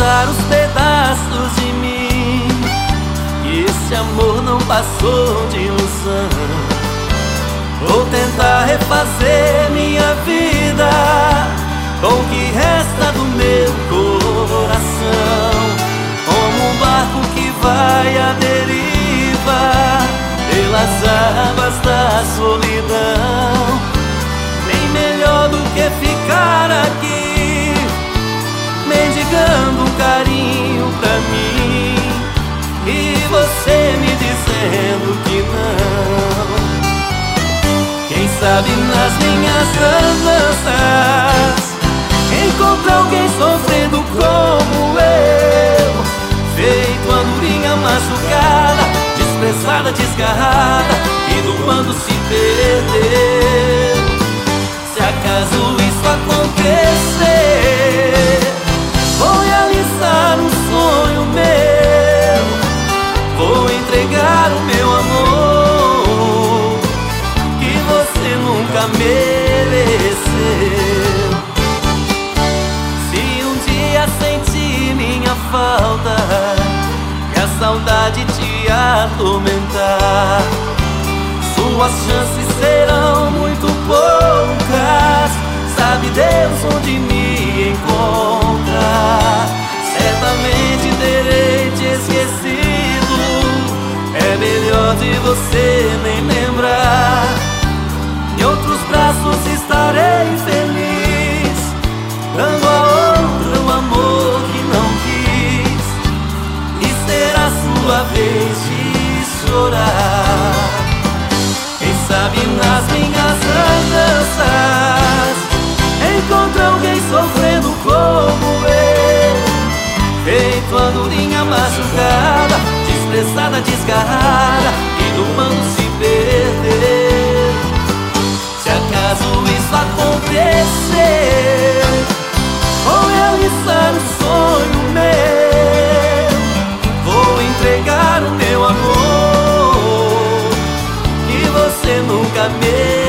contar os pedaços de mim, que esse amor não passou de ilusão. Vou tentar refazer minha vida com o que resta do meu coração, como um barco que vai à deriva pelas águas da solidão. Bem melhor do que ficar aqui mendigando um carinho pra mim e você me dizendo que não. Quem sabe nas minhas andanças encontrar alguém sofrendo como eu, feito andorinha machucada, desprezada, desgarrada e do quando se perdeu. Se acaso isso acontecer, vou realizar um sonho meu, vou entregar o meu amor que você nunca mereceu. Se um dia sentir minha falta e a saudade te atormentar, suas chances serão muito poucas. Sabe Deus onde me encontrar. Certamente terei te esquecido, é melhor de você nem lembrar. Em outros braços estarei feliz, dando a outra o amor que não quis, e será sua vez de chorar. Quem sabe nas minhas andanças encontra alguém sofrendo como eu, feito andorinha machucada, desprezada, desgarrada e do pano se perdeu. Se acaso isso acontecer, vou realizar um sonho meu, vou entregar o meu amor que você nunca me